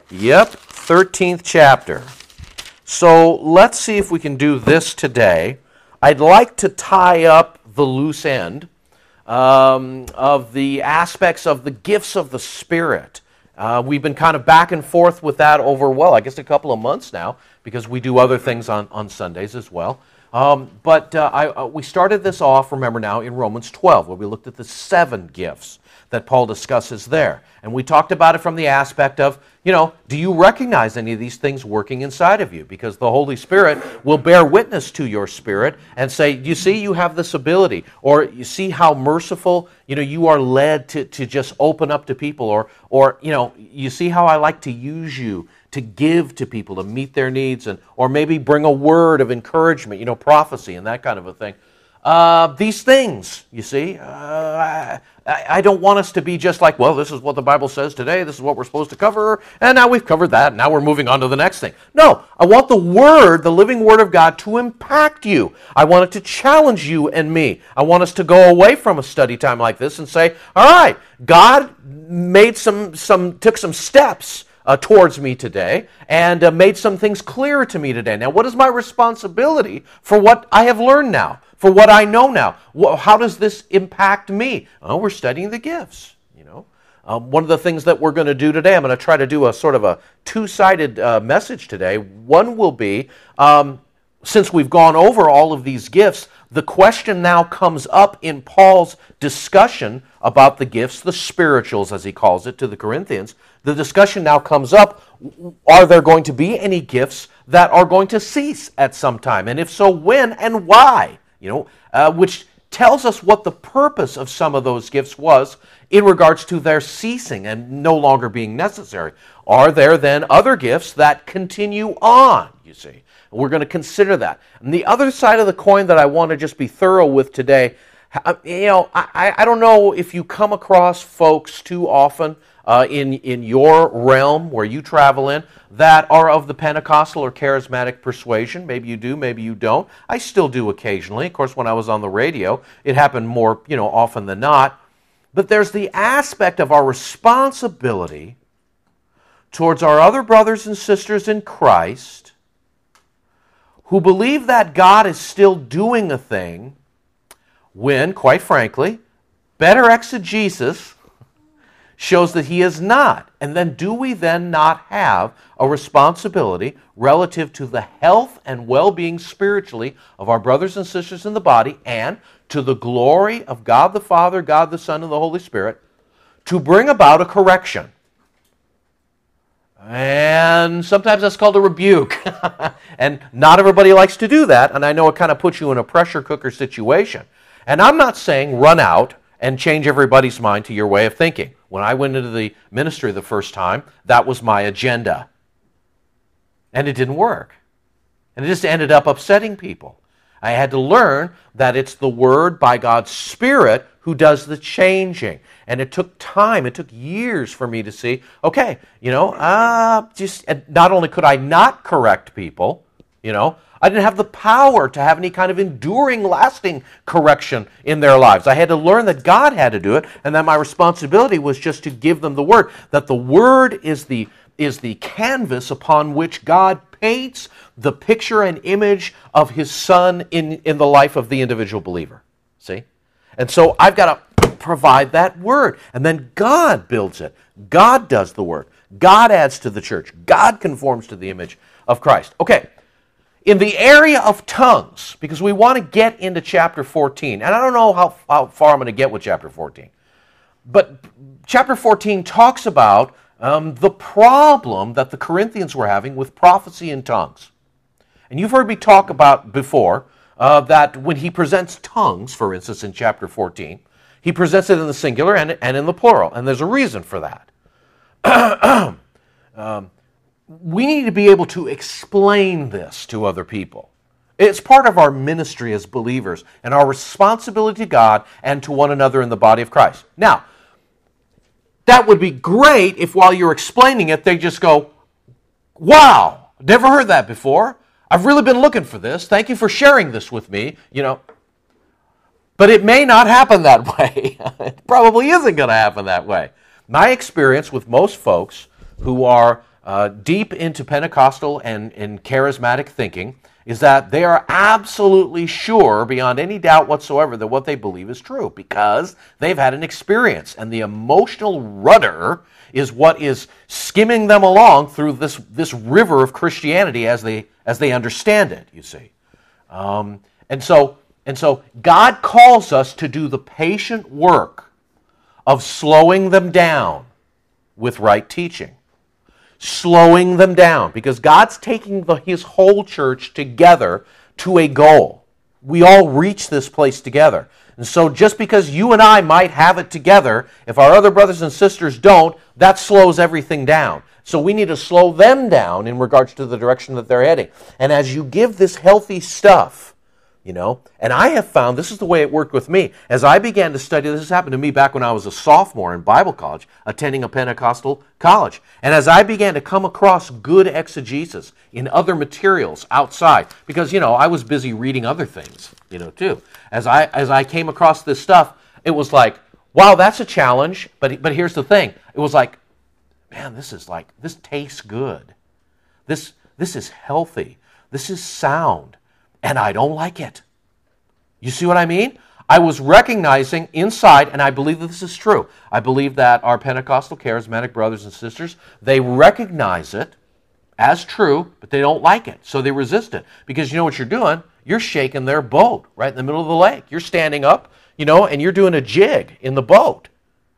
Yep, 13th chapter. So let's see if we can do this today. I'd like to tie up the loose end of the aspects of the gifts of the Spirit. We've been kind of back and forth with that over, I guess a couple of months now, because we do other things on Sundays as well. But we started this off, remember now, in Romans 12, where we looked at the 7 gifts that Paul discusses there. And we talked about it from the aspect of, do you recognize any of these things working inside of you? Because the Holy Spirit will bear witness to your spirit and say, you see, you have this ability. Or you see how merciful, you are led to just open up to people. Or you see how I like to use you to give to people, to meet their needs, or maybe bring a word of encouragement, prophecy and that kind of a thing. These things, you see, I don't want us to be just like, this is what the Bible says today, this is what we're supposed to cover, and now we've covered that, and now we're moving on to the next thing. No, I want the Word, the living Word of God, to impact you. I want it to challenge you and me. I want us to go away from a study time like this and say, all right, God made took some steps towards me today, and made some things clearer to me today. Now, what is my responsibility for what I have learned now? For what I know now? How does this impact me? Oh, we're studying the gifts, One of the things that we're going to do today, I'm going to try to do a sort of a two-sided message today. One will be, since we've gone over all of these gifts, the question now comes up in Paul's discussion about the gifts, the spirituals, as he calls it, to the Corinthians. The discussion now comes up, are there going to be any gifts that are going to cease at some time? And if so, when and why? Which tells us what the purpose of some of those gifts was in regards to their ceasing and no longer being necessary. Are there then other gifts that continue on, you see? We're going to consider that. And the other side of the coin that I want to just be thorough with today, I don't know if you come across folks too often in your realm where you travel in that are of the Pentecostal or charismatic persuasion. Maybe you do, maybe you don't. I still do occasionally. Of course, when I was on the radio, it happened more, often than not. But there's the aspect of our responsibility towards our other brothers and sisters in Christ who believe that God is still doing a thing when, quite frankly, better exegesis shows that he is not. And then do we then not have a responsibility relative to the health and well-being spiritually of our brothers and sisters in the body and to the glory of God the Father, God the Son, and the Holy Spirit to bring about a correction? And sometimes that's called a rebuke. And not everybody likes to do that, and I know it kind of puts you in a pressure cooker situation. And I'm not saying run out and change everybody's mind to your way of thinking. When I went into the ministry the first time, that was my agenda. And it didn't work. And it just ended up upsetting people. I had to learn that it's the Word by God's Spirit who does the changing. And it took time, it took years for me to see, okay, just not only could I not correct people, I didn't have the power to have any kind of enduring, lasting correction in their lives. I had to learn that God had to do it, and that my responsibility was just to give them the Word. That the Word is the canvas upon which God paints the picture and image of His Son in the life of the individual believer. See? And so I've got to provide that Word. And then God builds it. God does the work. God adds to the church. God conforms to the image of Christ. Okay. In the area of tongues, because we want to get into chapter 14, and I don't know how far I'm going to get with chapter 14, but chapter 14 talks about the problem that the Corinthians were having with prophecy in tongues. And you've heard me talk about before that when he presents tongues, for instance, in chapter 14, he presents it in the singular and in the plural, and there's a reason for that. We need to be able to explain this to other people. It's part of our ministry as believers and our responsibility to God and to one another in the body of Christ. Now, that would be great if while you're explaining it, they just go, wow, never heard that before. I've really been looking for this. Thank you for sharing this with me. But it may not happen that way. It probably isn't going to happen that way. My experience with most folks who are deep into Pentecostal and charismatic thinking is that they are absolutely sure, beyond any doubt whatsoever, that what they believe is true because they've had an experience, and the emotional rudder is what is skimming them along through this river of Christianity as they understand it, you see. And so God calls us to do the patient work of slowing them down with right teaching. Slowing them down, because God's taking His whole church together to a goal. We all reach this place together. And so just because you and I might have it together, if our other brothers and sisters don't, that slows everything down. So we need to slow them down in regards to the direction that they're heading. And as you give this healthy stuff, and I have found, this is the way it worked with me. As I began to study, this happened to me back when I was a sophomore in Bible college, attending a Pentecostal college. And as I began to come across good exegesis in other materials outside, because, I was busy reading other things, too. As I came across this stuff, it was like, wow, that's a challenge. But here's the thing. It was like, man, this tastes good. This is healthy. This is sound. And I don't like it. You see what I mean? I was recognizing inside, and I believe that this is true. I believe that our Pentecostal charismatic brothers and sisters, they recognize it as true, but they don't like it. So they resist it. Because you know what you're doing? You're shaking their boat right in the middle of the lake. You're standing up, and you're doing a jig in the boat.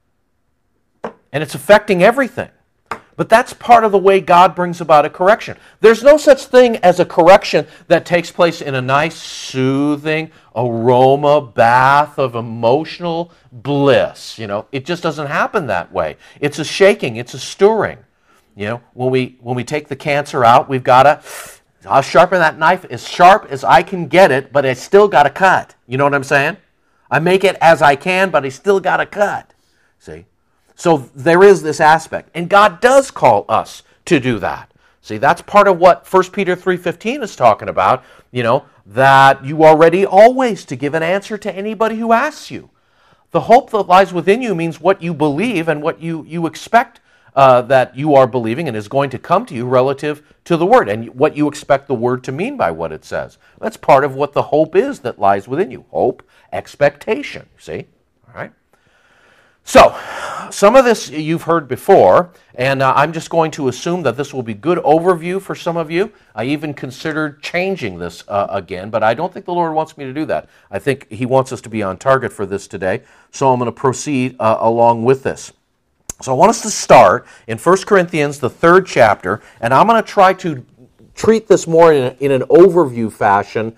And it's affecting everything. But that's part of the way God brings about a correction. There's no such thing as a correction that takes place in a nice, soothing aroma bath of emotional bliss. It just doesn't happen that way. It's a shaking. It's a stirring. When we take the cancer out, we've got to, I'll sharpen that knife as sharp as I can get it, but I still got to cut. You know what I'm saying? I make it as I can, but I still got to cut. See? So there is this aspect. And God does call us to do that. See, that's part of what 1 Peter 3:15 is talking about, that you are ready always to give an answer to anybody who asks you. The hope that lies within you means what you believe and what you expect that you are believing and is going to come to you relative to the Word, and what you expect the Word to mean by what it says. That's part of what the hope is that lies within you. Hope, expectation, see? All right? So, some of this you've heard before, and I'm just going to assume that this will be good overview for some of you. I even considered changing this again, but I don't think the Lord wants me to do that. I think He wants us to be on target for this today, so I'm going to proceed along with this. So I want us to start in 1 Corinthians, the 3rd chapter, and I'm going to try to treat this more in an overview fashion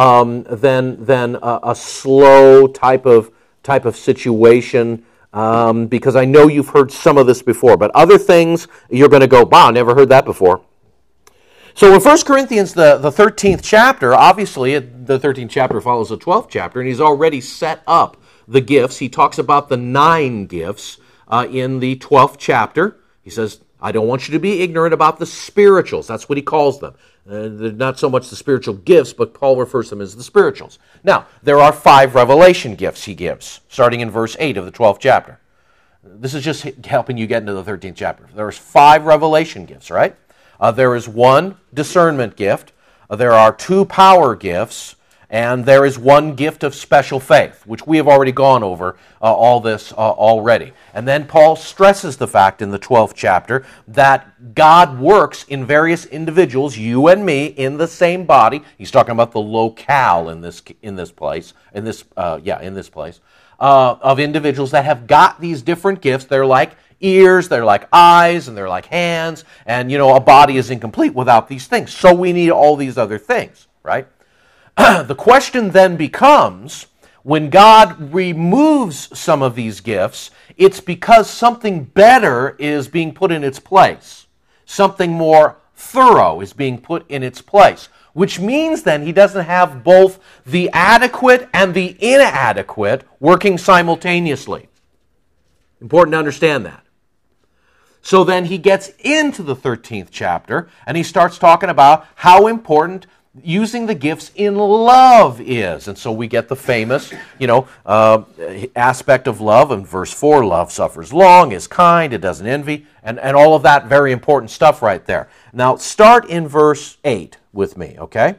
than a slow type of situation. Because I know you've heard some of this before, but other things you're going to go, wow, never heard that before. So in 1 Corinthians, the 13th chapter, obviously the 13th chapter follows the 12th chapter, and he's already set up the gifts. He talks about the 9 gifts in the 12th chapter. He says, I don't want you to be ignorant about the spirituals. That's what he calls them. They're not so much the spiritual gifts, but Paul refers to them as the spirituals. Now, there are 5 revelation gifts he gives, starting in verse 8 of the 12th chapter. This is just helping you get into the 13th chapter. There's 5 revelation gifts, right? There is 1 discernment gift. There are 2 power gifts. And there is 1 gift of special faith, which we have already gone over all this already. And then Paul stresses the fact in the 12th chapter that God works in various individuals, you and me, in the same body. He's talking about the locale in this place, of individuals that have got these different gifts. They're like ears, they're like eyes, and they're like hands. And, a body is incomplete without these things. So we need all these other things, right? The question then becomes, when God removes some of these gifts, it's because something better is being put in its place. Something more thorough is being put in its place. Which means then he doesn't have both the adequate and the inadequate working simultaneously. Important to understand that. So then he gets into the 13th chapter, and he starts talking about how important using the gifts in love is. And so we get the famous, aspect of love in verse 4, love suffers long, is kind, it doesn't envy, and all of that very important stuff right there. Now, start in verse 8 with me, okay?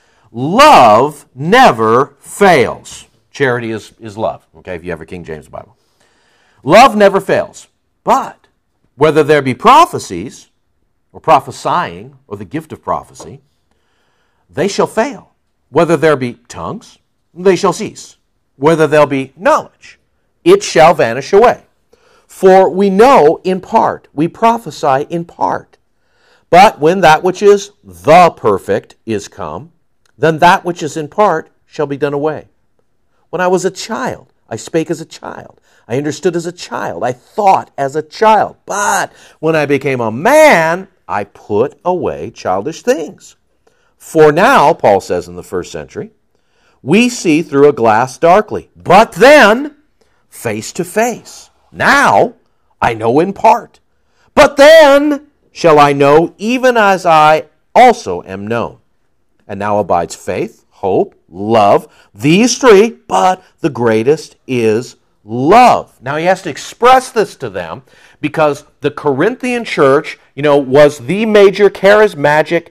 Love never fails. Charity is love, okay, if you have a King James Bible. Love never fails, but whether there be prophecies, or prophesying, or the gift of prophecy, they shall fail. Whether there be tongues, they shall cease. Whether there be knowledge, it shall vanish away. For we know in part, we prophesy in part. But when that which is the perfect is come, then that which is in part shall be done away. When I was a child, I spake as a child. I understood as a child. I thought as a child. But when I became a man, I put away childish things. For now, Paul says in the first century, we see through a glass darkly, but then face to face. Now I know in part, but then shall I know even as I also am known. And now abides faith, hope, love, these three, but the greatest is love. Now he has to express this to them because the Corinthian church, was the major charismatic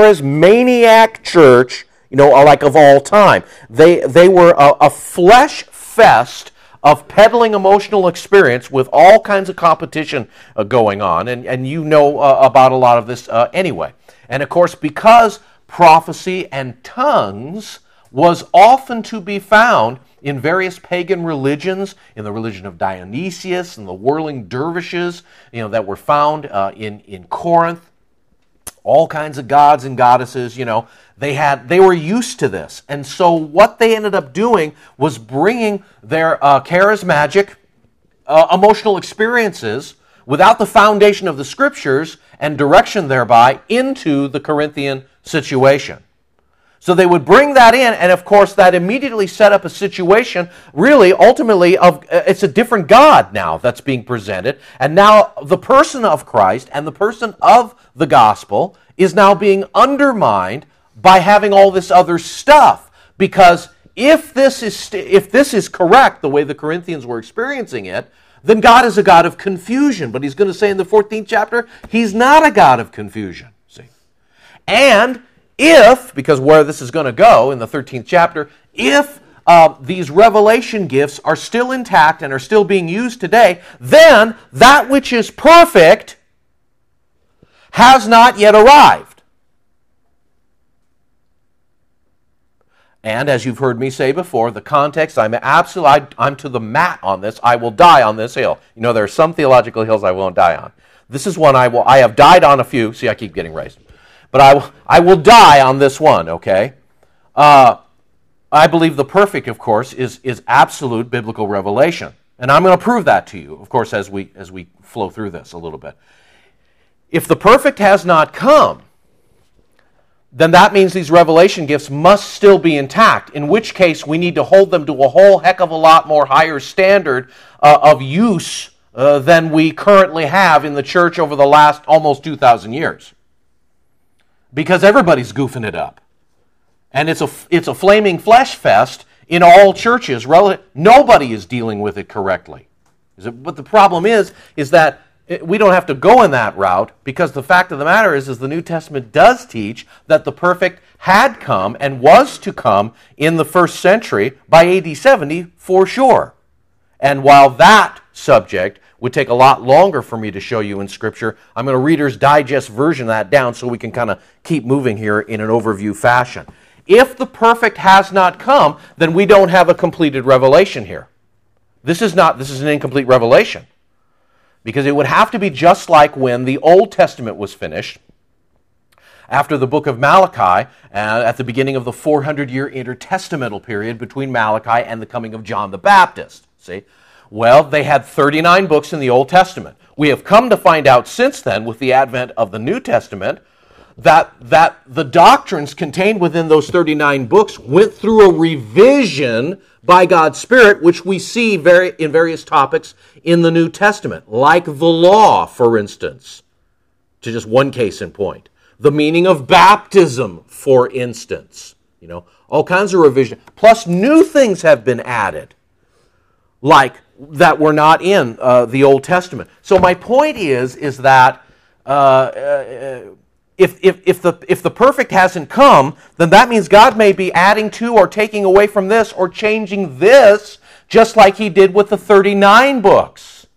church, like of all time. They were a flesh fest of peddling emotional experience with all kinds of competition going on, and about a lot of this anyway. And of course, because prophecy and tongues was often to be found in various pagan religions, in the religion of Dionysius and the whirling dervishes, that were found in Corinth. All kinds of gods and goddesses, they were used to this. And so what they ended up doing was bringing their charismatic emotional experiences without the foundation of the Scriptures and direction thereby into the Corinthian situation. So they would bring that in, and of course that immediately set up a situation, really, ultimately, it's a different God now that's being presented. And now the person of Christ and the person of the gospel is now being undermined by having all this other stuff. Because if this is correct, the way the Corinthians were experiencing it, then God is a God of confusion. But he's going to say in the 14th chapter, he's not a God of confusion. See? And because where this is going to go in the 13th chapter, if these revelation gifts are still intact and are still being used today, then that which is perfect has not yet arrived. And as you've heard me say before, the context, I'm to the mat on this. I will die on this hill. There are some theological hills I won't die on. This is one I have died on a few. See, I keep getting raised. But I will die on this one, okay? I believe the perfect, of course, is absolute biblical revelation. And I'm going to prove that to you, of course, as we flow through this a little bit. If the perfect has not come, then that means these revelation gifts must still be intact, in which case we need to hold them to a whole heck of a lot more higher standard of use than we currently have in the church over the last almost 2,000 years. Because everybody's goofing it up. And it's a flaming flesh fest in all churches. Nobody is dealing with it correctly. But the problem is that we don't have to go in that route, because the fact of the matter is the New Testament does teach that the perfect had come and was to come in the first century by AD 70 for sure. And while that subject would take a lot longer for me to show you in Scripture, I'm going to Reader's Digest version of that down so we can kind of keep moving here in an overview fashion. If the perfect has not come, then we don't have a completed revelation here. This is an incomplete revelation. Because it would have to be just like when the Old Testament was finished, after the book of Malachi, at the beginning of the 400-year intertestamental period between Malachi and the coming of John the Baptist. See? Well, they had 39 books in the Old Testament. We have come to find out since then, with the advent of the New Testament, that the doctrines contained within those 39 books went through a revision by God's Spirit, which we see in various topics in the New Testament, like the law, for instance, to just one case in point. The meaning of baptism, for instance. All kinds of revision. Plus, new things have been added, like that were not in the Old Testament. So my point is that if the perfect hasn't come, then that means God may be adding to or taking away from this or changing this, just like he did with the 39 books.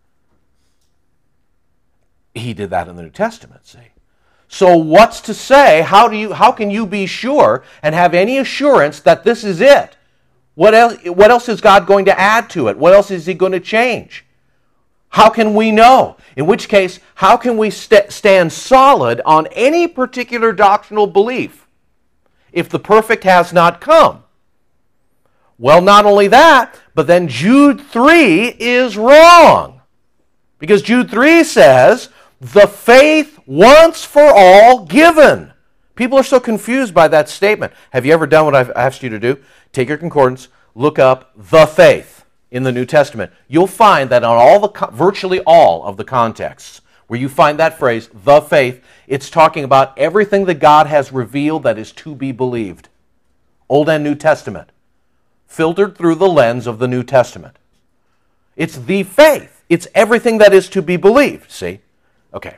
He did that in the New Testament, see? So what's to say? How can you be sure and have any assurance that this is it? What else is God going to add to it? What else is he going to change? How can we know? In which case, how can we stand solid on any particular doctrinal belief if the perfect has not come? Well, not only that, but then Jude 3 is wrong. Because Jude 3 says, the faith once for all given. People are so confused by that statement. Have you ever done what I've asked you to do? Take your concordance, look up the faith in the New Testament. You'll find that on virtually all of the contexts where you find that phrase, the faith, it's talking about everything that God has revealed that is to be believed. Old and New Testament. Filtered through the lens of the New Testament. It's the faith. It's everything that is to be believed. See? Okay.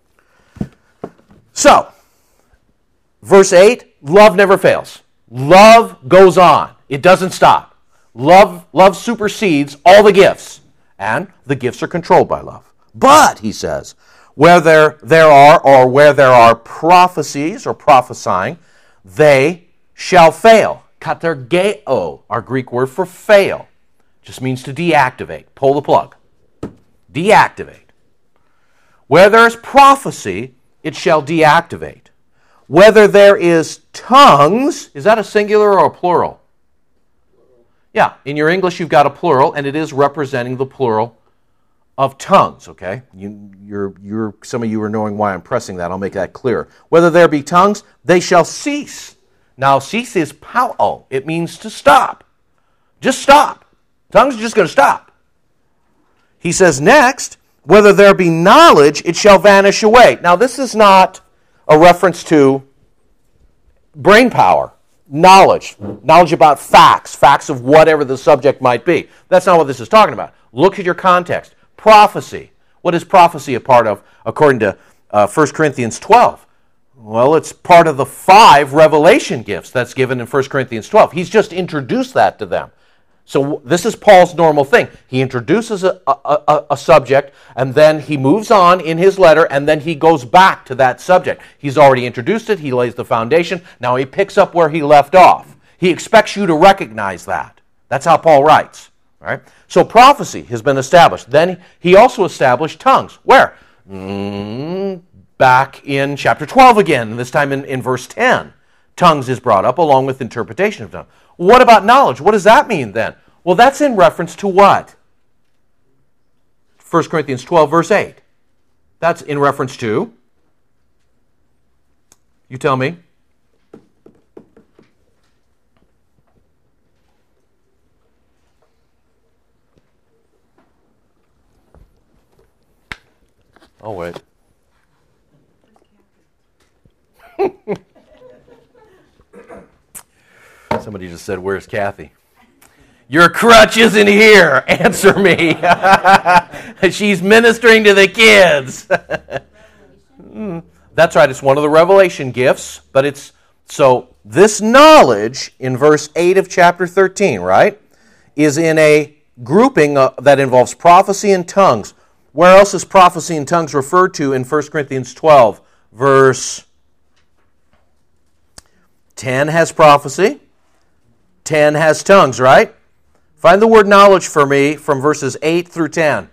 So, verse 8, love never fails. Love goes on. It doesn't stop. Love supersedes all the gifts, and the gifts are controlled by love. But, he says, where there are prophecies or prophesying, they shall fail. Katergeo, our Greek word for fail, just means to deactivate, pull the plug. Deactivate. Where there is prophecy, it shall deactivate. Whether there is tongues, is that a singular or a plural? Yeah, in your English you've got a plural, and it is representing the plural of tongues, okay? Some of you are knowing why I'm pressing that. I'll make that clear. Whether there be tongues, they shall cease. Now, cease is pao. It means to stop. Just stop. Tongues are just going to stop. He says next, whether there be knowledge, it shall vanish away. Now, this is not a reference to brain power. Knowledge about facts of whatever the subject might be. That's not what this is talking about. Look at your context. Prophecy. What is prophecy a part of, according to 1 Corinthians 12? Well, it's part of the 5 revelation gifts that's given in 1 Corinthians 12. He's just introduced that to them. So this is Paul's normal thing. He introduces a subject, and then he moves on in his letter, and then he goes back to that subject. He's already introduced it. He lays the foundation. Now he picks up where he left off. He expects you to recognize that. That's how Paul writes. All right? So prophecy has been established. Then he also established tongues. Where? Back in chapter 12 again, this time in verse 10. Tongues is brought up along with interpretation of tongues. What about knowledge? What does that mean then? Well, that's in reference to what? 1 Corinthians 12, verse 8. That's in reference to? You tell me. Oh, wait. Somebody just said, "Where's Kathy?" Your crutch isn't here. Answer me. She's ministering to the kids. That's right. It's one of the revelation gifts, but it's so this knowledge in verse 8 of chapter 13, right, is in a grouping that involves prophecy and tongues. Where else is prophecy and tongues referred to in 1 Corinthians 12? Verse 10 has prophecy. 10 has tongues, right? Find the word knowledge for me from verses 8 through 10.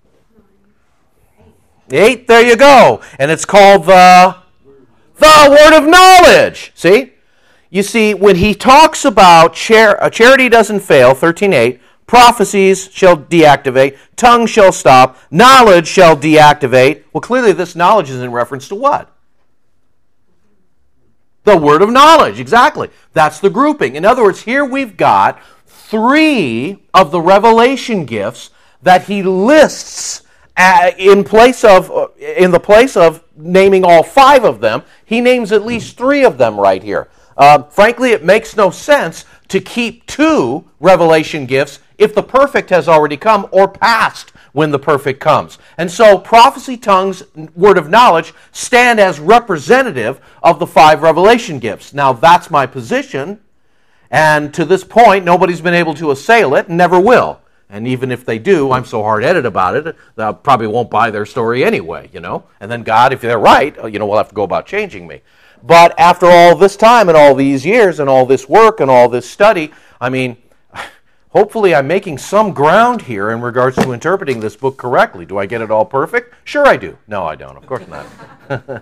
8, there you go. And it's called the word of knowledge. See? You see, when he talks about charity doesn't fail, 13:8, prophecies shall deactivate, tongue shall stop, knowledge shall deactivate. Well, clearly this knowledge is in reference to what? The word of knowledge, exactly. That's the grouping. In other words, here we've got 3 of the revelation gifts that he lists in the place of naming all 5 of them, he names at least 3 of them right here. Frankly, it makes no sense to keep 2 revelation gifts if the perfect has already come or passed when the perfect comes. And so prophecy, tongues, word of knowledge stand as representative of the 5 revelation gifts. Now, that's my position, and to this point, nobody's been able to assail it and never will. And even if they do, I'm so hard-headed about it, I probably won't buy their story anyway, And then God, if they're right, will have to go about changing me. But after all this time and all these years and all this work and all this study, hopefully I'm making some ground here in regards to interpreting this book correctly. Do I get it all perfect? Sure I do. No, I don't. Of course not.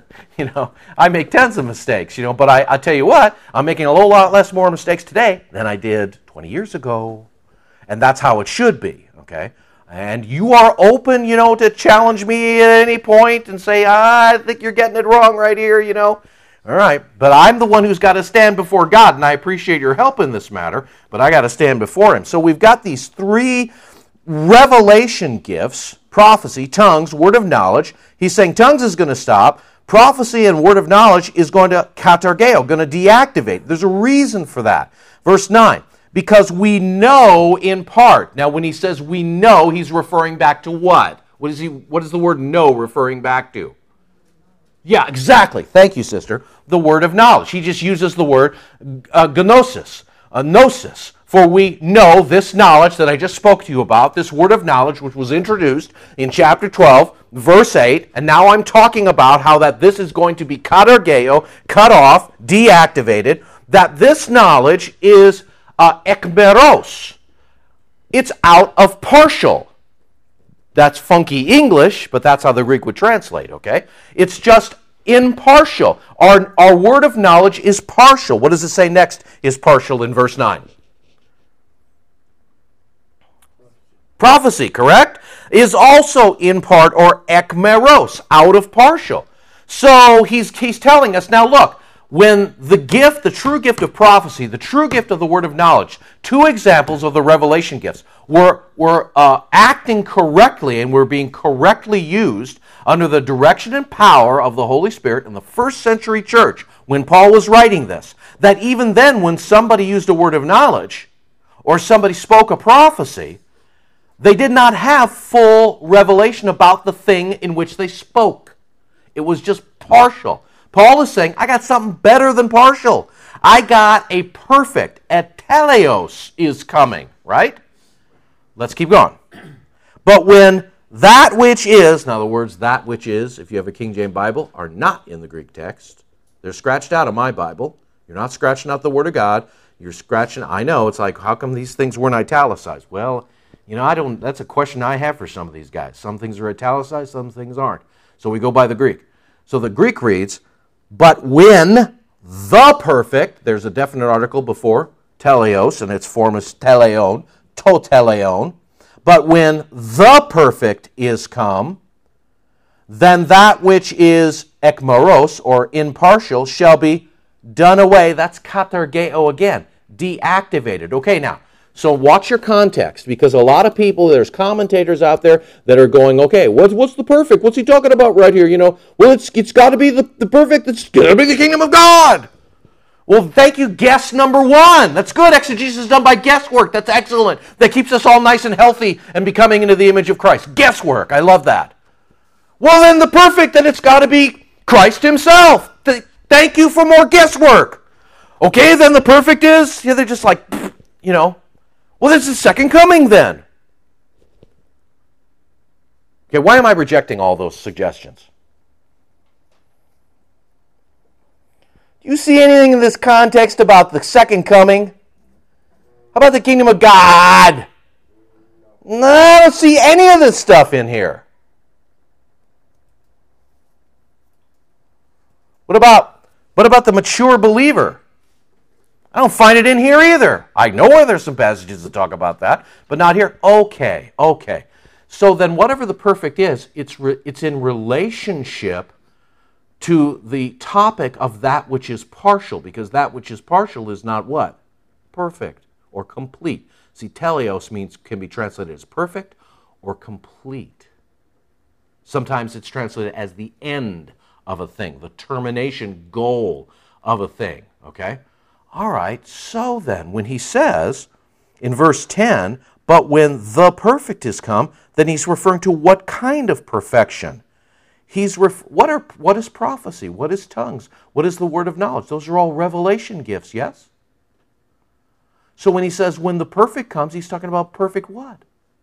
I make tons of mistakes, but I tell you what, I'm making a whole lot less more mistakes today than I did 20 years ago. And that's how it should be, okay? And you are open, to challenge me at any point and say, I think you're getting it wrong right here, All right, but I'm the one who's got to stand before God, and I appreciate your help in this matter, but I got to stand before Him. So we've got these 3 revelation gifts, prophecy, tongues, word of knowledge. He's saying tongues is going to stop. Prophecy and word of knowledge is going to katargeo, going to deactivate. There's a reason for that. Verse 9. Because we know in part. Now, when he says we know, he's referring back to what? What is the word know referring back to? Yeah, exactly. Thank you, sister. The word of knowledge. He just uses the word gnosis, gnosis. For we know this knowledge that I just spoke to you about, this word of knowledge which was introduced in chapter 12, verse 8, and now I'm talking about how that this is going to be katargeo, cut off, deactivated, that this knowledge is ekmeros. It's out of partial. That's funky English, but that's how the Greek would translate, okay? It's just impartial. Our word of knowledge is partial. What does it say next is partial in verse 9? Prophecy, correct? Is also in part, or ekmeros, out of partial. So he's telling us, now look, when the true gift of prophecy, the true gift of the word of knowledge, 2 examples of the revelation gifts, were acting correctly and were being correctly used under the direction and power of the Holy Spirit in the first century church when Paul was writing this, that even then when somebody used a word of knowledge or somebody spoke a prophecy, they did not have full revelation about the thing in which they spoke. It was just partial. Paul is saying, I got something better than partial. I got a perfect, teleos is coming, right? Let's keep going. But when that which is, now the words that which is, if you have a King James Bible, are not in the Greek text. They're scratched out of my Bible. You're not scratching out the Word of God. You're scratching, I know, it's like, how come these things weren't italicized? Well, that's a question I have for some of these guys. Some things are italicized, some things aren't. So we go by the Greek. So the Greek reads, but when the perfect, there's a definite article before, teleos, and its form is teleon, toteleon. But when the perfect is come, then that which is ekmeros, or impartial, shall be done away. That's katargeo again, deactivated. Okay, now, so watch your context, because a lot of people, there's commentators out there that are going, okay, what's the perfect? What's he talking about right here? Well, it's got to be the perfect. It's got to be the kingdom of God. Well, thank you, guess number 1. That's good. Exegesis is done by guesswork. That's excellent. That keeps us all nice and healthy and becoming into the image of Christ. Guesswork. I love that. Well, then the perfect, then it's got to be Christ himself. Thank you for more guesswork. Okay, then the perfect is, they're just like, well, there's the second coming then. Okay, why am I rejecting all those suggestions? Do you see anything in this context about the second coming? How about the kingdom of God? No, I don't see any of this stuff in here. What about the mature believer? I don't find it in here either. I know where there's some passages that talk about that, but not here. Okay. So then whatever the perfect is, it's in relationship to the topic of that which is partial, because that which is partial is not what? Perfect or complete. See, teleos can be translated as perfect or complete. Sometimes it's translated as the end of a thing, the termination goal of a thing, okay? All right, so then when he says in verse 10, but when the perfect is come, then he's referring to what kind of perfection? What is prophecy? What is tongues? What is the word of knowledge? Those are all revelation gifts, yes? So when he says when the perfect comes, he's talking about perfect what?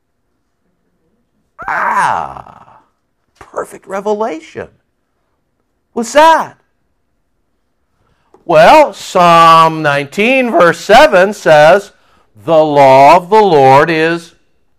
Perfect revelation. What's that? Well, Psalm 19 verse 7 says, the law of the Lord is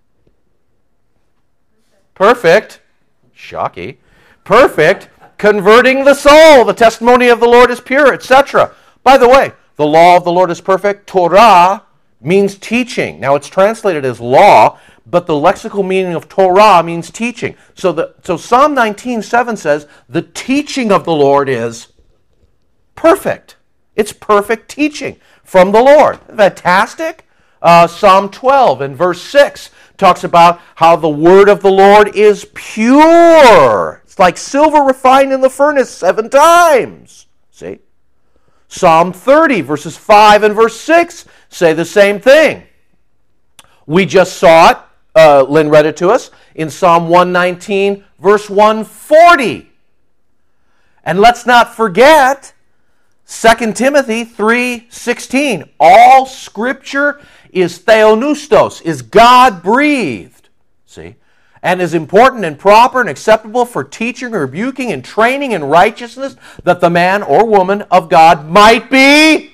perfect. Shocky. Perfect, converting the soul. The testimony of the Lord is pure, etc. By the way, the law of the Lord is perfect. Torah means teaching. Now it's translated as law, but the lexical meaning of Torah means teaching. So Psalm 19:7 says, the teaching of the Lord is perfect. It's perfect teaching from the Lord. Fantastic. Psalm 12 and verse 6 talks about how the word of the Lord is pure. It's like silver refined in the furnace 7 times. See? Psalm 30 verses 5 and verse 6 say the same thing. We just saw it. Lynn read it to us in Psalm 119 verse 140. And let's not forget 2 Timothy 3:16. All Scripture is theopneustos, is God-breathed. See? And is important and proper and acceptable for teaching, rebuking, and training in righteousness, that the man or woman of God might be...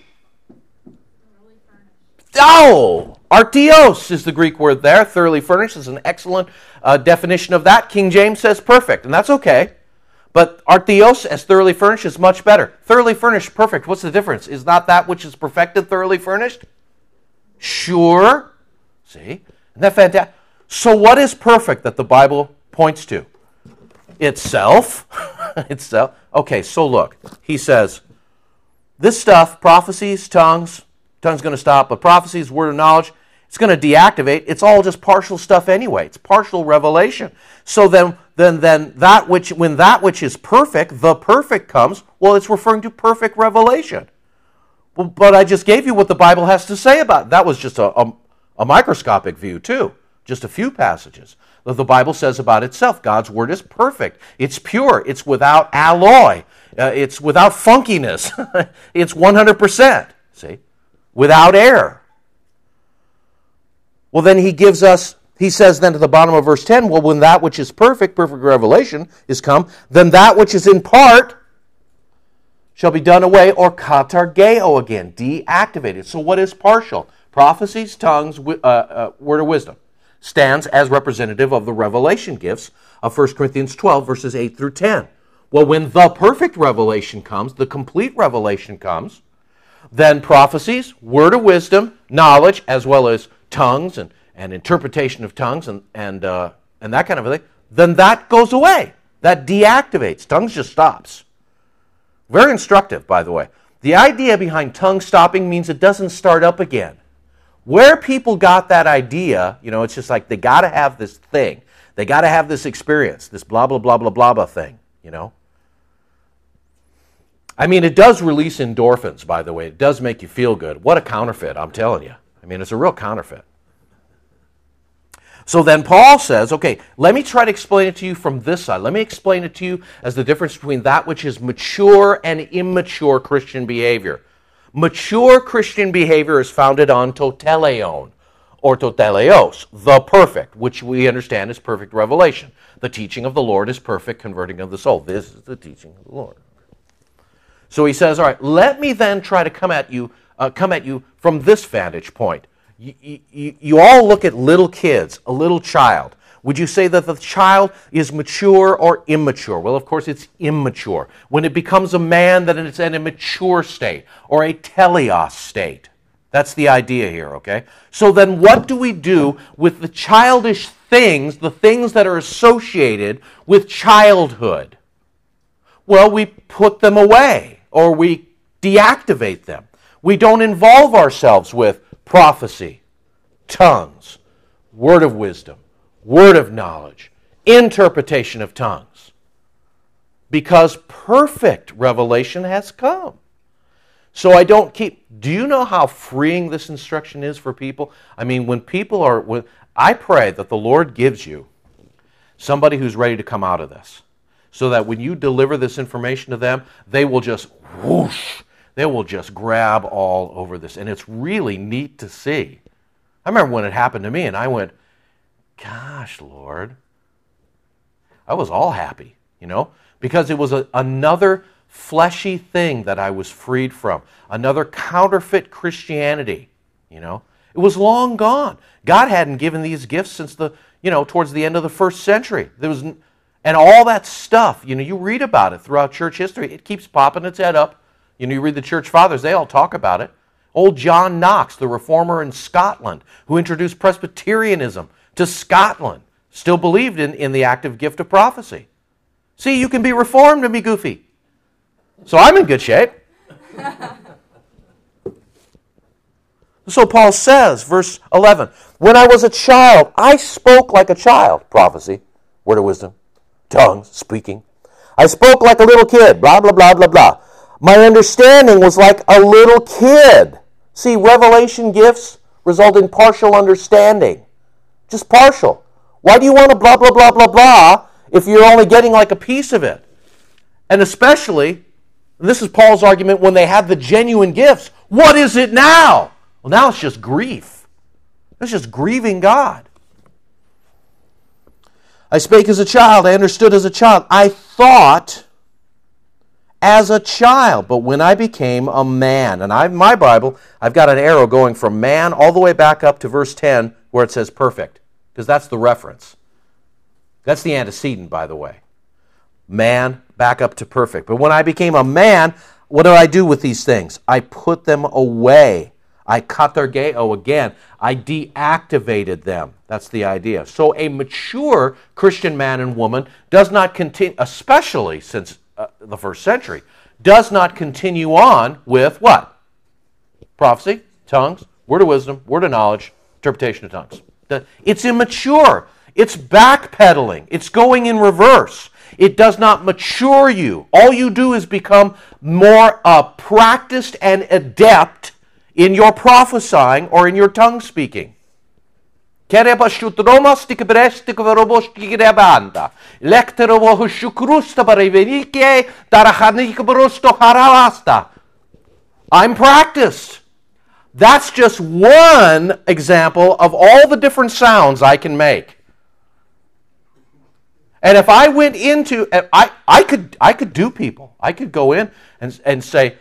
Artios is the Greek word there. Thoroughly furnished is an excellent definition of that. King James says perfect, and that's okay. But artios as thoroughly furnished is much better. Thoroughly furnished, perfect. What's the difference? Is not that which is perfected thoroughly furnished? Sure. See? Isn't that fantastic? So what is perfect that the Bible points to? Itself. Itself. Okay, so look. He says, this stuff, prophecies, tongues going to stop, but prophecies, word of knowledge, it's going to deactivate. It's all just partial stuff anyway. It's partial revelation. So then when that which is perfect, the perfect comes, well, it's referring to perfect revelation. Well, but I just gave you what the Bible has to say about it. That was just a microscopic view too. Just a few passages that the Bible says about itself. God's word is perfect. It's pure. It's without alloy. It's without funkiness. It's 100%. See? Without error. Well, then he says then to the bottom of verse 10, well, when that which is perfect revelation is come, then that which is in part shall be done away, or katargeo again, deactivated. So what is partial? Prophecies, tongues, word of wisdom. Stands as representative of the revelation gifts of 1 Corinthians 12, verses 8 through 10. Well, when the perfect revelation comes, the complete revelation comes, then prophecies, word of wisdom, knowledge, as well as tongues and interpretation of tongues and that kind of thing, then that goes away. That deactivates. Tongues just stops. Very instructive, by the way. The idea behind tongue stopping means it doesn't start up again. Where people got that idea, it's just like they got to have this thing. They got to have this experience, this blah, blah, blah, blah, blah, blah thing, I mean, it does release endorphins, by the way. It does make you feel good. What a counterfeit, I'm telling you. I mean, it's a real counterfeit. So then Paul says, okay, let me try to explain it to you from this side. Let me explain it to you as the difference between that which is mature and immature Christian behavior. Mature Christian behavior is founded on toteleon, or toteleos, the perfect, which we understand is perfect revelation. The teaching of the Lord is perfect converting of the soul. This is the teaching of the Lord. So he says, all right, let me then try to come at you from this vantage point. You all look at little kids, a little child. Would you say that the child is mature or immature? Well, of course, it's immature. When it becomes a man, then it's in a mature state or a teleos state. That's the idea here, okay? So then what do we do with the childish things, the things that are associated with childhood? Well, we put them away or we deactivate them. We don't involve ourselves with prophecy, tongues, word of wisdom, word of knowledge, interpretation of tongues. Because perfect revelation has come. So I don't keep... Do you know how freeing this instruction is for people? I mean, when people are... I pray that the Lord gives you somebody who's ready to come out of this, so that when you deliver this information to them, they will just whoosh, they will just grab all over this. And it's really neat to see. I remember when it happened to me, and I went, gosh, Lord. I was all happy, because it was another fleshy thing that I was freed from, another counterfeit Christianity, It was long gone. God hadn't given these gifts since towards the end of the first century. And all that stuff, you read about it throughout church history. It keeps popping its head up. You read the church fathers, they all talk about it. Old John Knox, the reformer in Scotland, who introduced Presbyterianism to Scotland, still believed in the active gift of prophecy. See, you can be reformed and be goofy. So I'm in good shape. So Paul says, verse 11, when I was a child, I spoke like a child. Prophecy, word of wisdom, tongues, speaking. I spoke like a little kid, blah, blah, blah, blah, blah. My understanding was like a little kid. See, revelation gifts result in partial understanding. Just partial. Why do you want to blah, blah, blah, blah, blah if you're only getting like a piece of it? And especially, this is Paul's argument, when they have the genuine gifts. What is it now? Well, now it's just grief. It's just grieving God. I spake as a child. I understood as a child. I thought as a child. But when I became a man, and my Bible, I've got an arrow going from man all the way back up to verse 10 where it says perfect, because that's the reference. That's the antecedent, by the way. Man, back up to perfect. But when I became a man, what do I do with these things? I put them away. I katargeo again. I deactivated them. That's the idea. So a mature Christian man and woman does not continue, especially since the first century, does not continue on with what? Prophecy, tongues, word of wisdom, word of knowledge, interpretation of tongues. It's immature. It's backpedaling. It's going in reverse. It does not mature you. All you do is become more practiced and adept in your prophesying or in your tongue speaking. And I'm practiced. That's just one example of all the different sounds I can make. And if I went into, I could do people. I could go in and say,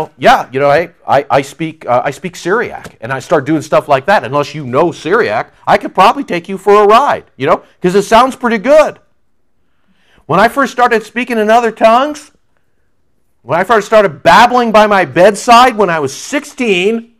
I speak Syriac, and I start doing stuff like that. Unless you know Syriac, I could probably take you for a ride, because it sounds pretty good. When I first started speaking in other tongues, when I first started babbling by my bedside when I was 16,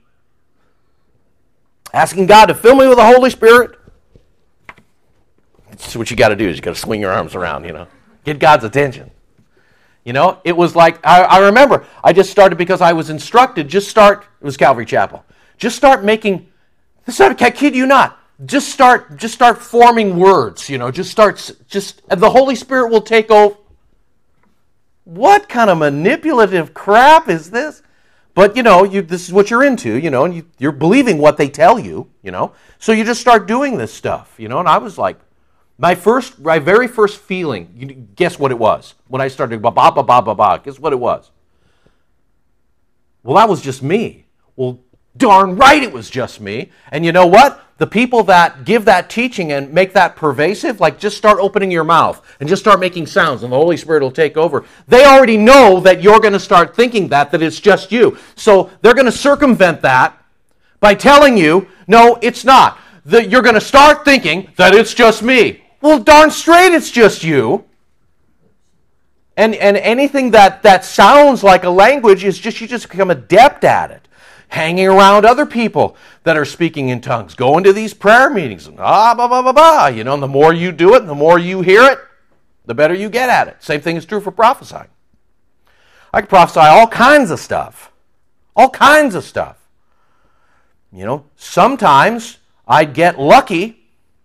asking God to fill me with the Holy Spirit, that's what you got to do, is you got to swing your arms around, get God's attention. It was like, I remember, I just started because I was instructed, it was Calvary Chapel, I kid you not, just start forming words, and the Holy Spirit will take over. What kind of manipulative crap is this? But, this is what you're into, and you're believing what they tell you, so you just start doing this stuff, and I was like, my very first feeling, guess what it was? When I started ba-ba-ba-ba-ba, guess what it was? Well, that was just me. Well, darn right it was just me. And you know what? The people that give that teaching and make that pervasive, like just start opening your mouth and just start making sounds and the Holy Spirit will take over. They already know that you're going to start thinking that it's just you. So they're going to circumvent that by telling you, no, it's not. You're going to start thinking that it's just me. Well, darn straight it's just you. And anything that sounds like a language is you just become adept at it. Hanging around other people that are speaking in tongues. Going to these prayer meetings. And the more you do it, the more you hear it, the better you get at it. Same thing is true for prophesying. I can prophesy all kinds of stuff. All kinds of stuff. Sometimes I'd get lucky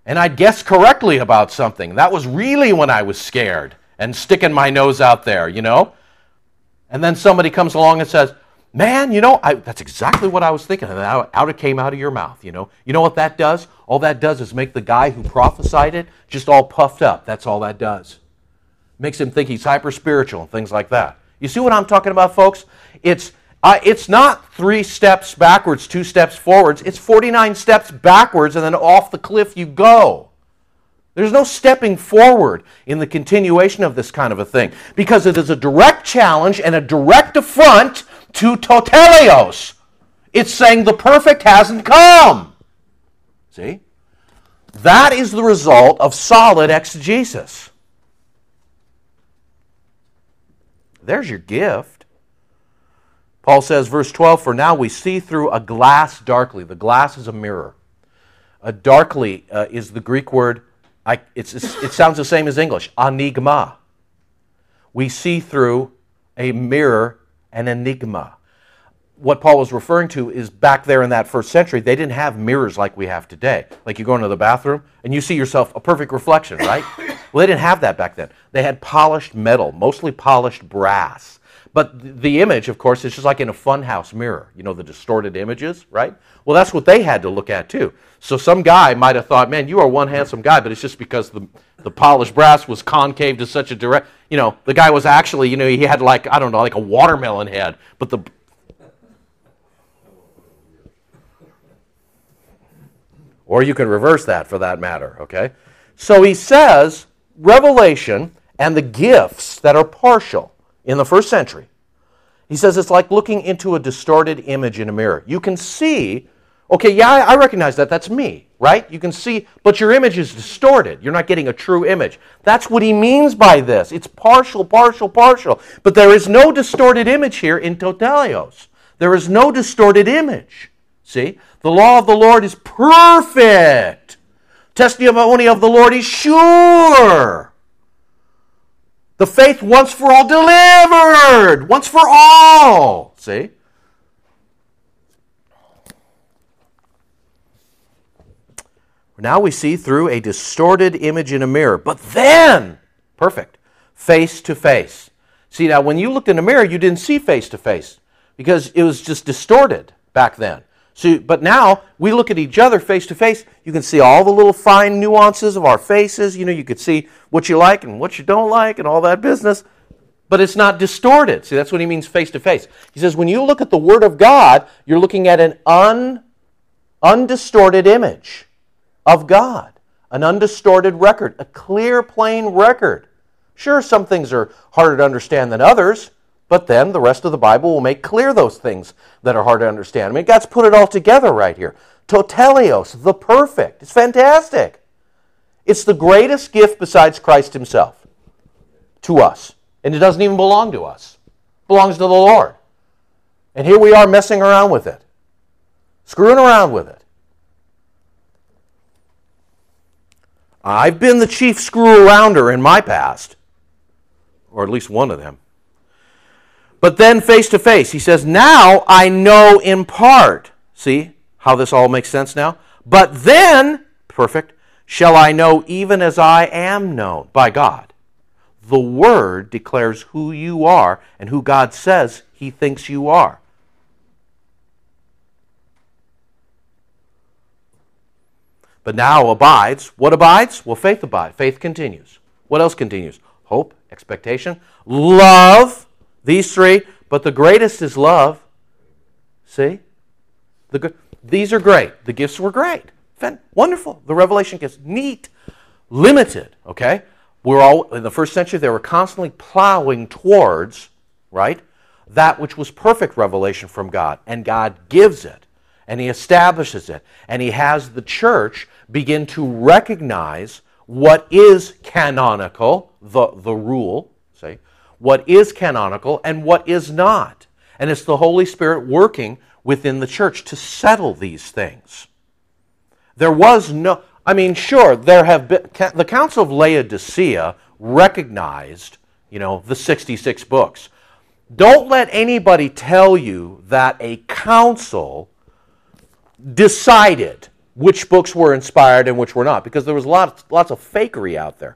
and I'd guess correctly about something. That was really when I was scared and sticking my nose out there, And then somebody comes along and says, man, that's exactly what I was thinking. And out it came out of your mouth, You know what that does? All that does is make the guy who prophesied it just all puffed up. That's all that does. Makes him think he's hyper-spiritual and things like that. You see what I'm talking about, folks? It's not 3 steps backwards, 2 steps forwards. It's 49 steps backwards, and then off the cliff you go. There's no stepping forward in the continuation of this kind of a thing, because it is a direct challenge and a direct affront to totelios. It's saying the perfect hasn't come. See? That is the result of solid exegesis. There's your gift. Paul says, verse 12, for now we see through a glass darkly. The glass is a mirror. Darkly is the Greek word, it sounds the same as English, enigma. We see through a mirror, an enigma. What Paul was referring to is back there in that first century, they didn't have mirrors like we have today. Like you go into the bathroom and you see yourself, a perfect reflection, right? Well, they didn't have that back then. They had polished metal, mostly polished brass. But the image, of course, is just like in a funhouse mirror. The distorted images, right? Well, that's what they had to look at, too. So some guy might have thought, man, you are one handsome guy, but it's just because the polished brass was concave to such a direct... the guy was actually, he had like a watermelon head, but the... Or you can reverse that for that matter, okay? So he says, revelation and the gifts that are partial in the first century, he says it's like looking into a distorted image in a mirror. You can see, okay, yeah, I recognize that. That's me, right? You can see, but your image is distorted. You're not getting a true image. That's what he means by this. It's partial, partial, partial. But there is no distorted image here in totelios. There is no distorted image. See? The law of the Lord is perfect. Testimony of the Lord is sure. The faith once for all delivered. Once for all. See? Now we see through a distorted image in a mirror. But then, perfect, face to face. See, now when you looked in a mirror, you didn't see face to face because it was just distorted back then. So, but now we look at each other face to face. You can see all the little fine nuances of our faces. You could see what you like and what you don't like and all that business. But it's not distorted. See, that's what he means face to face. He says when you look at the Word of God, you're looking at an undistorted image of God, an undistorted record, a clear, plain record. Sure, some things are harder to understand than others, but then the rest of the Bible will make clear those things that are hard to understand. I mean, God's put it all together right here. Totelios, the perfect. It's fantastic. It's the greatest gift besides Christ himself to us. And it doesn't even belong to us. It belongs to the Lord. And here we are messing around with it. Screwing around with it. I've been the chief screw-arounder in my past. Or at least one of them. But then face to face, he says, now I know in part. See how this all makes sense now? But then, perfect, shall I know even as I am known by God. The Word declares who you are and who God says he thinks you are. But now abides. What abides? Well, faith abides. Faith continues. What else continues? Hope, expectation, love. These three, but the greatest is love. See? These are great. The gifts were great. Wonderful. The revelation gifts, neat. Limited, okay? In the first century, they were constantly plowing towards, right, that which was perfect revelation from God. And God gives it, and he establishes it, and he has the church begin to recognize what is canonical, the rule, see? What is canonical and what is not. And it's the Holy Spirit working within the church to settle these things. There was no, there have been, the Council of Laodicea recognized, the 66 books. Don't let anybody tell you that a council decided which books were inspired and which were not, because there was lots of fakery out there.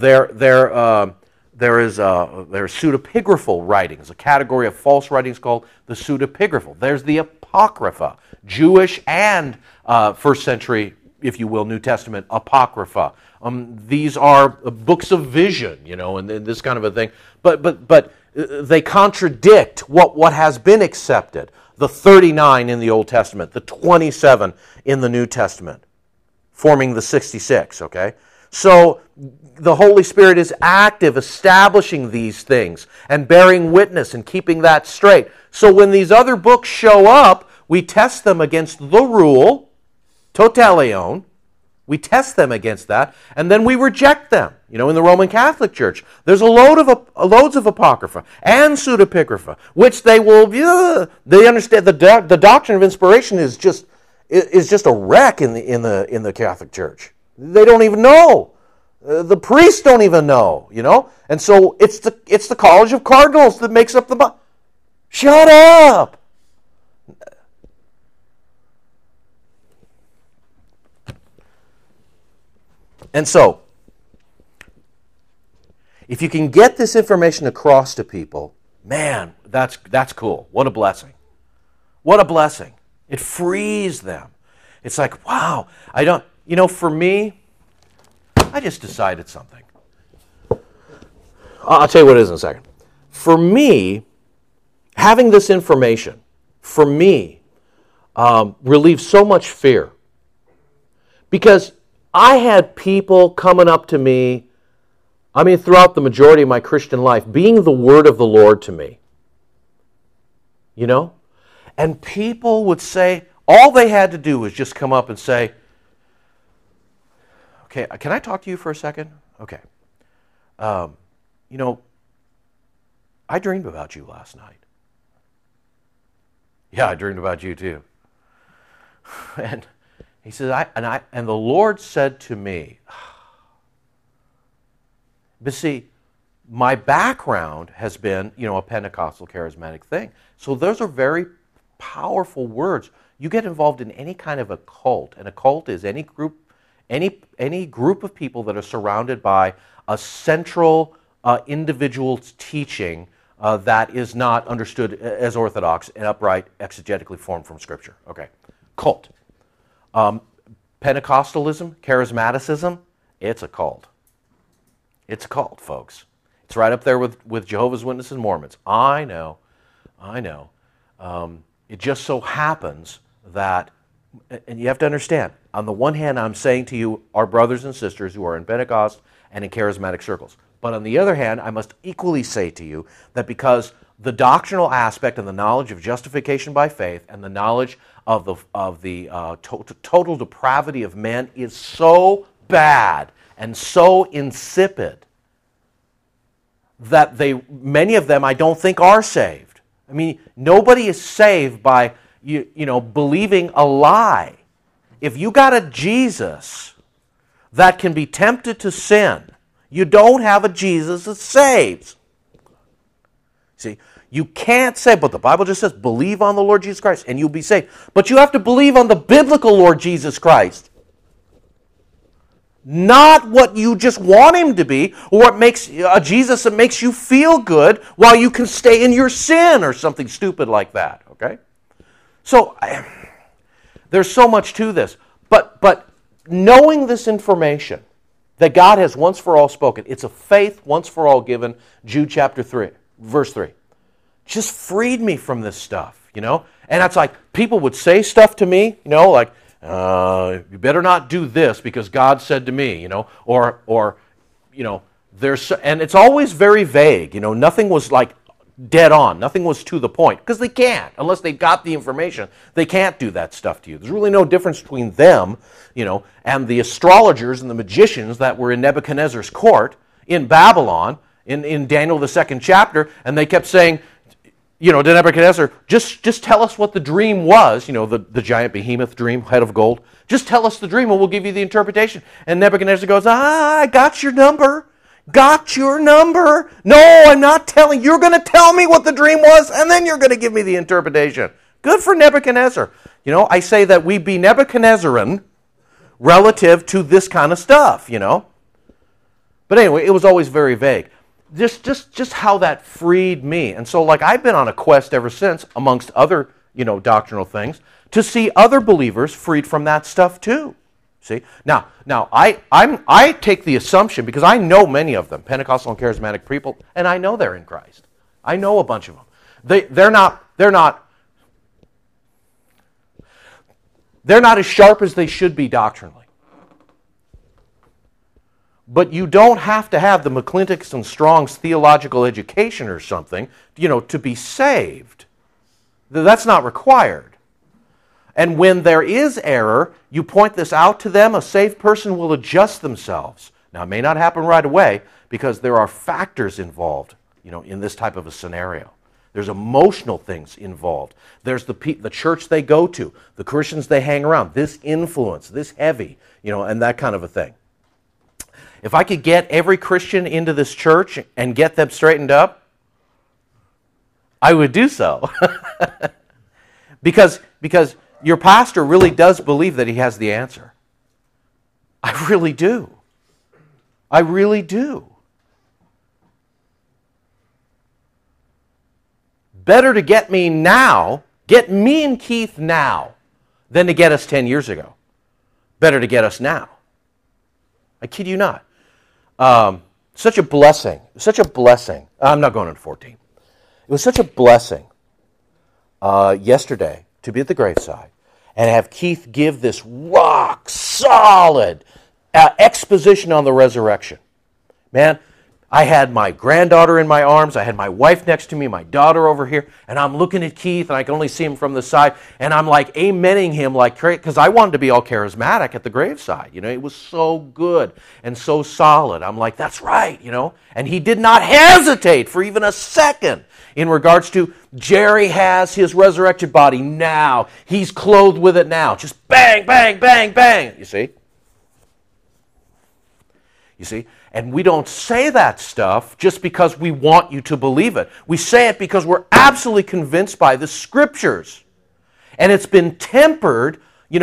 There's pseudepigraphal writings, a category of false writings called the pseudepigraphal. There's the Apocrypha, Jewish and first century, if you will, New Testament Apocrypha. These are books of vision, and this kind of a thing. But they contradict what has been accepted. The 39 in the Old Testament, the 27 in the New Testament, forming the 66, okay? So the Holy Spirit is active, establishing these things and bearing witness and keeping that straight. So when these other books show up, we test them against the rule, totalion. We test them against that, and then we reject them. In the Roman Catholic Church, there's loads of apocrypha and pseudepigrapha, which they understand. The doctrine of inspiration is just a wreck in the Catholic Church. They don't even know. The priests don't even know. and so it's the College of Cardinals that makes up the. Shut up. And so, if you can get this information across to people, man, that's cool. What a blessing. What a blessing. It frees them. It's like, wow, for me, I just decided something. I'll tell you what it is in a second. For me, having this information, relieves so much fear. Because I had people coming up to me, throughout the majority of my Christian life, being the word of the Lord to me. And people would say, all they had to do was just come up and say, okay, can I talk to you for a second? Okay. I dreamed about you last night. Yeah, I dreamed about you too. And he says, and the Lord said to me, but see, my background has been, a Pentecostal charismatic thing. So those are very powerful words. You get involved in any kind of a cult, and a cult is any group of people that are surrounded by a central individual's teaching that is not understood as orthodox and upright, exegetically formed from Scripture. Okay, cult. Pentecostalism, charismaticism, it's a cult. It's a cult, folks. It's right up there with Jehovah's Witnesses and Mormons. I know. It just so happens that, and you have to understand, on the one hand, I'm saying to you, our brothers and sisters who are in Pentecost and in charismatic circles. But on the other hand, I must equally say to you that because the doctrinal aspect and the knowledge of justification by faith and the knowledge of the total depravity of men is so bad and so insipid that many of them I don't think are saved. Nobody is saved by believing a lie. If you got a Jesus that can be tempted to sin, you don't have a Jesus that saves. See, you can't say, but the Bible just says, believe on the Lord Jesus Christ and you'll be saved. But you have to believe on the biblical Lord Jesus Christ. Not what you just want him to be, or what makes a Jesus that makes you feel good while you can stay in your sin or something stupid like that, okay? So, there's so much to this. But knowing this information, that God has once for all spoken, it's a faith once for all given, Jude chapter 3, verse 3. Just freed me from this stuff, And it's like, people would say stuff to me, like, you better not do this because God said to me, or there's, and it's always very vague, nothing was like dead on, nothing was to the point, because they can't, unless they got the information, they can't do that stuff to you. There's really no difference between them, and the astrologers and the magicians that were in Nebuchadnezzar's court in Babylon, in Daniel the 2nd chapter, and they kept saying, to Nebuchadnezzar, just tell us what the dream was, the giant behemoth dream, head of gold. Just tell us the dream and we'll give you the interpretation. And Nebuchadnezzar goes, I got your number. Got your number. No, I'm not telling. You're going to tell me what the dream was and then you're going to give me the interpretation. Good for Nebuchadnezzar. I say that we be Nebuchadnezzarine, relative to this kind of stuff, But anyway, it was always very vague. Just how that freed me. And so, I've been on a quest ever since, amongst other, doctrinal things, to see other believers freed from that stuff too. See? Now, I take the assumption, because I know many of them, Pentecostal and charismatic people, and I know they're in Christ. I know a bunch of them. They're not as sharp as they should be doctrinally. But you don't have to have the McClintock's and Strong's theological education or something, to be saved. That's not required. And when there is error, you point this out to them, a saved person will adjust themselves. Now, it may not happen right away because there are factors involved, in this type of a scenario. There's emotional things involved. There's the church they go to, the Christians they hang around, this influence, this heavy, and that kind of a thing. If I could get every Christian into this church and get them straightened up, I would do so. because your pastor really does believe that he has the answer. I really do. I really do. Better to get me and Keith now, than to get us 10 years ago. Better to get us now. I kid you not. Such a blessing. I'm not going into 14. It was such a blessing yesterday to be at the graveside and have Keith give this rock solid exposition on the resurrection. Man, I had my granddaughter in my arms, I had my wife next to me, my daughter over here, and I'm looking at Keith, and I can only see him from the side, and I'm amening him because I wanted to be all charismatic at the graveside. It was so good and so solid. I'm like, that's right, And he did not hesitate for even a second in regards to Jerry has his resurrected body now. He's clothed with it now. Just bang, bang, bang, bang. You see? And we don't say that stuff just because we want you to believe it. We say it because we're absolutely convinced by the Scriptures. And it's been tempered, in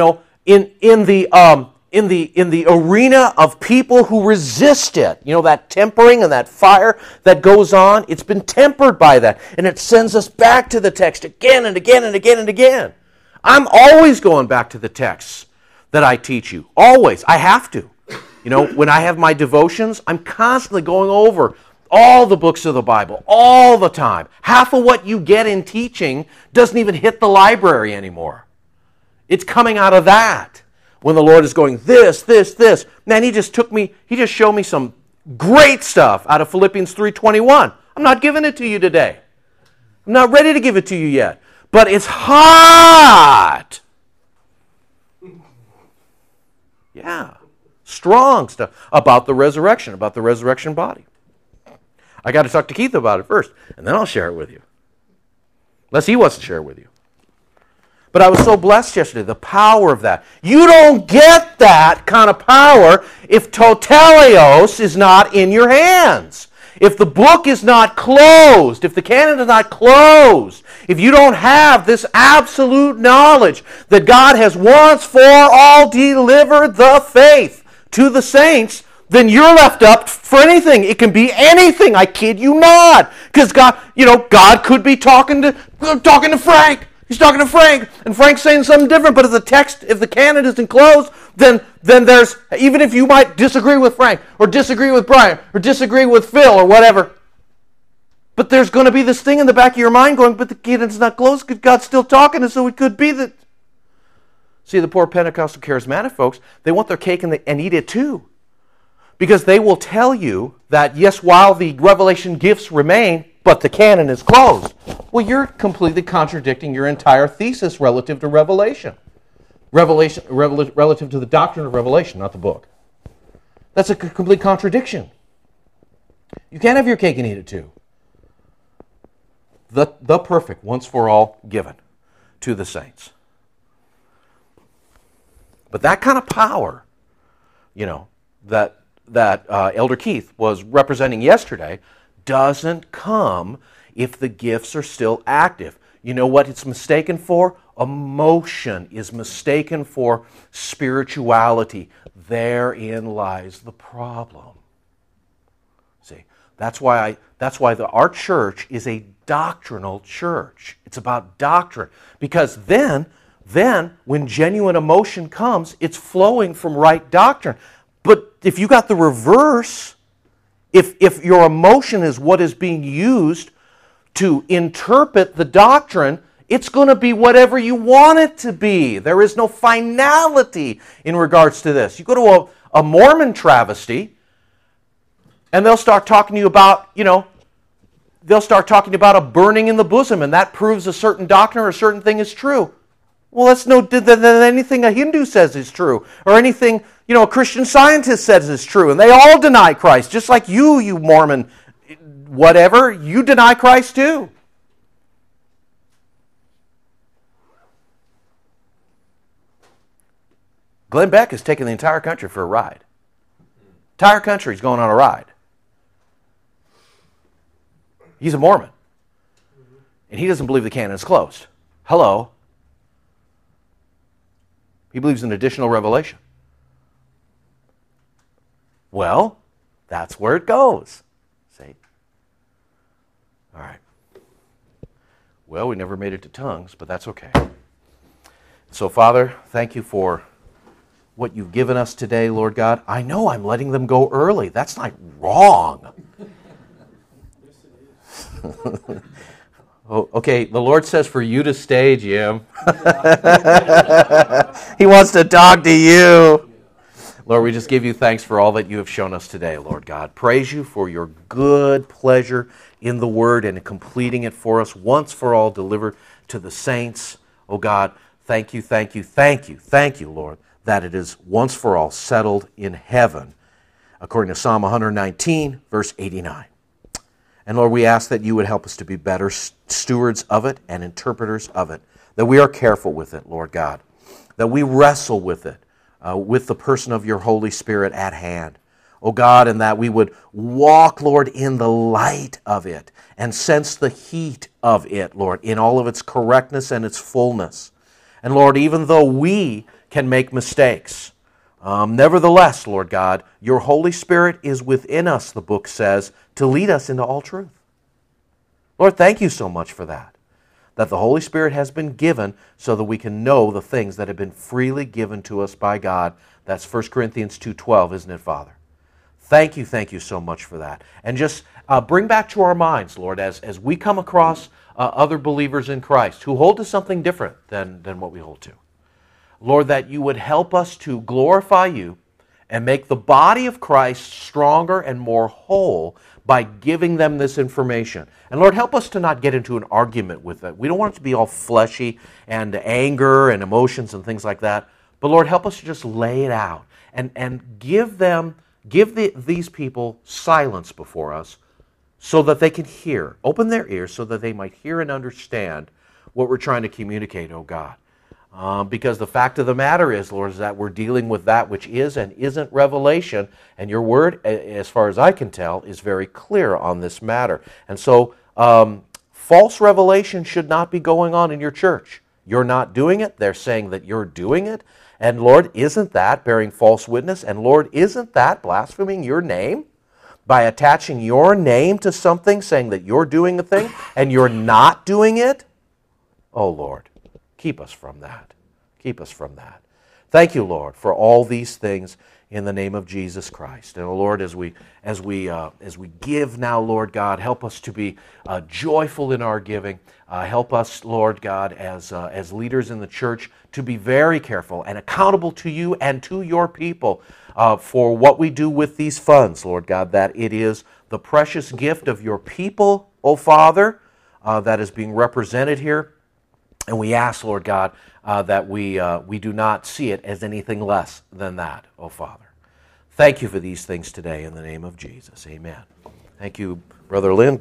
the arena of people who resist it. That tempering and that fire that goes on, it's been tempered by that. And it sends us back to the text again and again and again and again. I'm always going back to the texts that I teach you. Always. I have to. When I have my devotions, I'm constantly going over all the books of the Bible, all the time. Half of what you get in teaching doesn't even hit the library anymore. It's coming out of that. When the Lord is going, this. Man, he just showed me some great stuff out of Philippians 3:21. I'm not giving it to you today. I'm not ready to give it to you yet. But it's hot. Yeah. Strong stuff about the resurrection body. I got to talk to Keith about it first, and then I'll share it with you. Unless he wants to share it with you. But I was so blessed yesterday, the power of that. You don't get that kind of power if totalios is not in your hands. If the book is not closed, if the canon is not closed, if you don't have this absolute knowledge that God has once for all delivered the faith to the saints, then you're left up for anything. It can be anything. I kid you not. Because God could be talking to Frank. He's talking to Frank, and Frank's saying something different. But if the canon isn't closed, then there's, even if you might disagree with Frank, or disagree with Brian, or disagree with Phil, or whatever, but there's going to be this thing in the back of your mind going, but the canon's not closed because God's still talking, and so it could be that. See, the poor Pentecostal charismatic folks, they want their cake and eat it too. Because they will tell you that, yes, while the revelation gifts remain, but the canon is closed. Well, you're completely contradicting your entire thesis relative to Revelation. Relative to the doctrine of Revelation, not the book. That's a complete contradiction. You can't have your cake and eat it too. The perfect, once for all, given to the saints. But that kind of power, that Elder Keith was representing yesterday, doesn't come if the gifts are still active. You know what it's mistaken for? emotion is mistaken for spirituality, therein lies the problem. See, that's why our church is a doctrinal church. It's about doctrine. Because then when genuine emotion comes, it's flowing from right doctrine. But if you got the reverse, if your emotion is what is being used to interpret the doctrine, it's going to be whatever you want it to be. There is no finality in regards to this. You go to a Mormon travesty, and they'll start talking to you about, they'll start talking about a burning in the bosom, and that proves a certain doctrine or a certain thing is true. Well, that's no than anything a Hindu says is true, or anything a Christian Scientist says is true, and they all deny Christ, just like you Mormon, whatever, you deny Christ too. Glenn Beck is taking the entire country for a ride. Entire country's going on a ride. He's a Mormon. And he doesn't believe the canon is closed. Hello. He believes in additional revelation. Well, that's where it goes. See? All right. Well, we never made it to tongues, but that's okay. So, Father, thank you for what you've given us today, Lord God. I know I'm letting them go early. That's not wrong. Oh, okay, the Lord says for you to stay, Jim. He wants to talk to you. Lord, we just give you thanks for all that you have shown us today, Lord God. Praise you for your good pleasure in the Word and completing it for us once for all, delivered to the saints. Oh God, thank you, Lord, that it is once for all settled in heaven, according to Psalm 119, verse 89. And Lord, we ask that you would help us to be better stewards of it and interpreters of it, that we are careful with it, Lord God, that we wrestle with it, with the person of your Holy Spirit at hand, oh God, and that we would walk, Lord, in the light of it and sense the heat of it, Lord, in all of its correctness and its fullness. And Lord, even though we can make mistakes, nevertheless, Lord God, your Holy Spirit is within us, the book says, to lead us into all truth. Lord, thank you so much for that the Holy Spirit has been given so that we can know the things that have been freely given to us by God. That's 1 Corinthians 2:12, isn't it, Father? Thank you so much for that. And just bring back to our minds, Lord, as we come across other believers in Christ who hold to something different than what we hold to. Lord, that you would help us to glorify you and make the body of Christ stronger and more whole by giving them this information. And Lord, help us to not get into an argument with it. We don't want it to be all fleshy and anger and emotions and things like that. But Lord, help us to just lay it out and give these people silence before us so that they can hear. Open their ears so that they might hear and understand what we're trying to communicate, oh God. Because the fact of the matter is, Lord, is that we're dealing with that which is and isn't revelation, and your word, as far as I can tell, is very clear on this matter. And so, false revelation should not be going on in your church. You're not doing it. They're saying that you're doing it. And Lord, isn't that bearing false witness? And Lord, isn't that blaspheming your name? By attaching your name to something, saying that you're doing a thing, and you're not doing it? Oh, Lord. Keep us from that. Keep us from that. Thank you, Lord, for all these things in the name of Jesus Christ. And, Lord, as we give now, Lord God, help us to be joyful in our giving. Help us, Lord God, as leaders in the church, to be very careful and accountable to you and to your people for what we do with these funds, Lord God, that it is the precious gift of your people, O Father, that is being represented here. And we ask, Lord God, that we do not see it as anything less than that, oh Father. Thank you for these things today in the name of Jesus. Amen. Thank you, Brother Lynn.